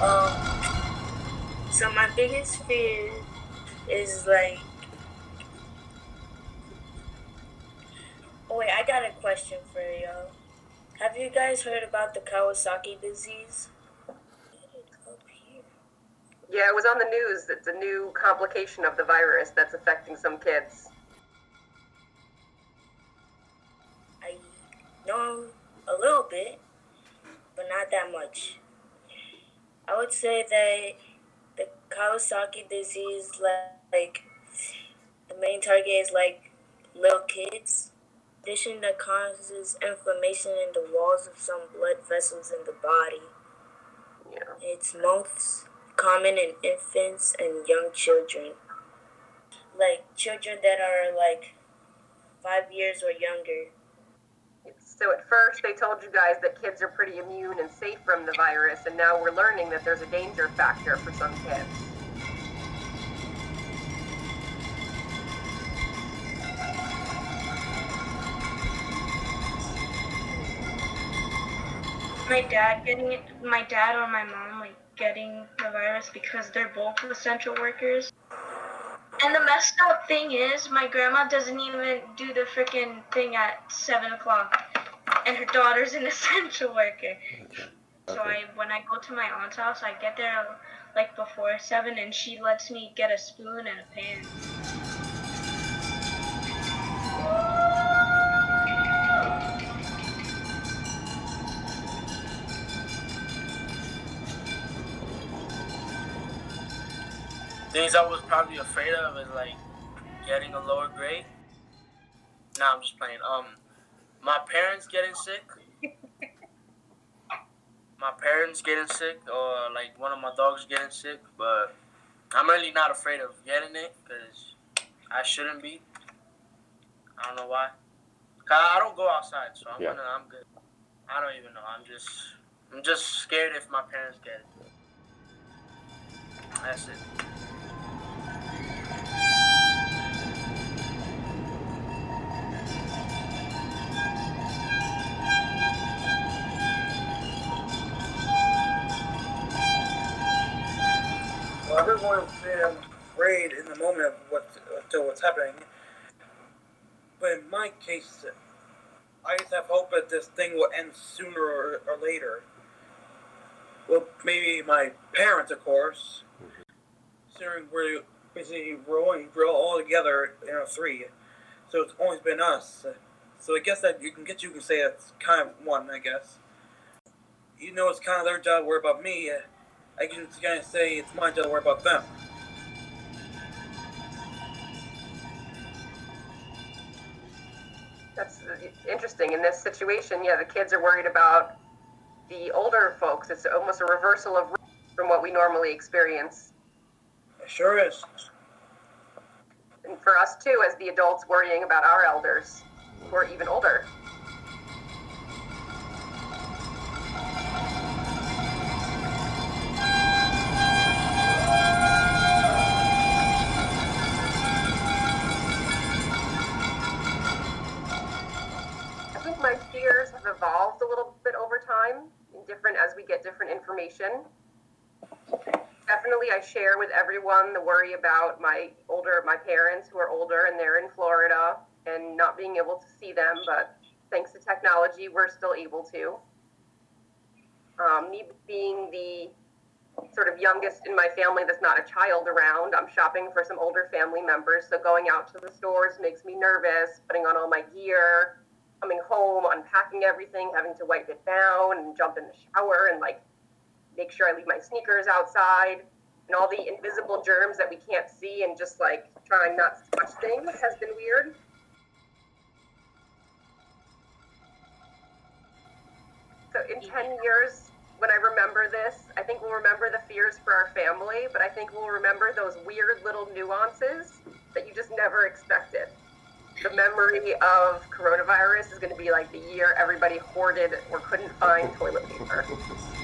Um, so my biggest fear is like, oh wait, I got a question for y'all. Have you guys heard about the Kawasaki disease? Up here. Yeah, it was on the news. It's a new complication of the virus that's affecting some kids. I know a little bit, but not that much. I would say that the Kawasaki disease, like the main target is like little kids. Condition that causes inflammation in the walls of some blood vessels in the body. Yeah. It's most common in infants and young children. Like children that are like 5 years or younger. So at first they told you guys that kids are pretty immune and safe from the virus, and now we're learning that there's a danger factor for some kids. My dad or my mom getting the virus because they're both essential workers. And the messed up thing is, my grandma doesn't even do the freaking thing at 7 o'clock, and her daughter's an essential worker. Okay. So when I go to my aunt's house, I get there like before 7, and she lets me get a spoon and a pan. Things I was probably afraid of is like getting a lower grade. Nah, I'm just playing. My parents getting sick. Or like one of my dogs getting sick, but I'm really not afraid of getting it because I shouldn't be. I don't know why. Cause I don't go outside, so I'm good. I don't even know. I'm just scared if my parents get it. That's it. Well, everyone's afraid in the moment of what's happening. But in my case, I just have hope that this thing will end sooner or later. Well, maybe my parents, of course. Considering we're basically we're all together, three. So it's always been us. So I guess that you can say it's kind of one, I guess. It's kind of their job to worry about me. I can kind of say it's my job to worry about them. That's interesting. In this situation, the kids are worried about the older folks. It's almost a reversal of from what we normally experience. It sure is. And for us too, as the adults worrying about our elders who are even older. I think my fears have evolved a little bit over time, different as we get different information. Definitely, I share with everyone the worry about my parents who are older and they're in Florida and not being able to see them, but thanks to technology, we're still able to. Me being the sort of youngest in my family that's not a child around, I'm shopping for some older family members, so going out to the stores makes me nervous, putting on all my gear, coming home, unpacking everything, having to wipe it down and jump in the shower and make sure I leave my sneakers outside, and all the invisible germs that we can't see, and just trying not to touch things has been weird. So in 10 years, when I remember this, I think we'll remember the fears for our family, but I think we'll remember those weird little nuances that you just never expected. The memory of coronavirus is going to be like the year everybody hoarded or couldn't find toilet paper.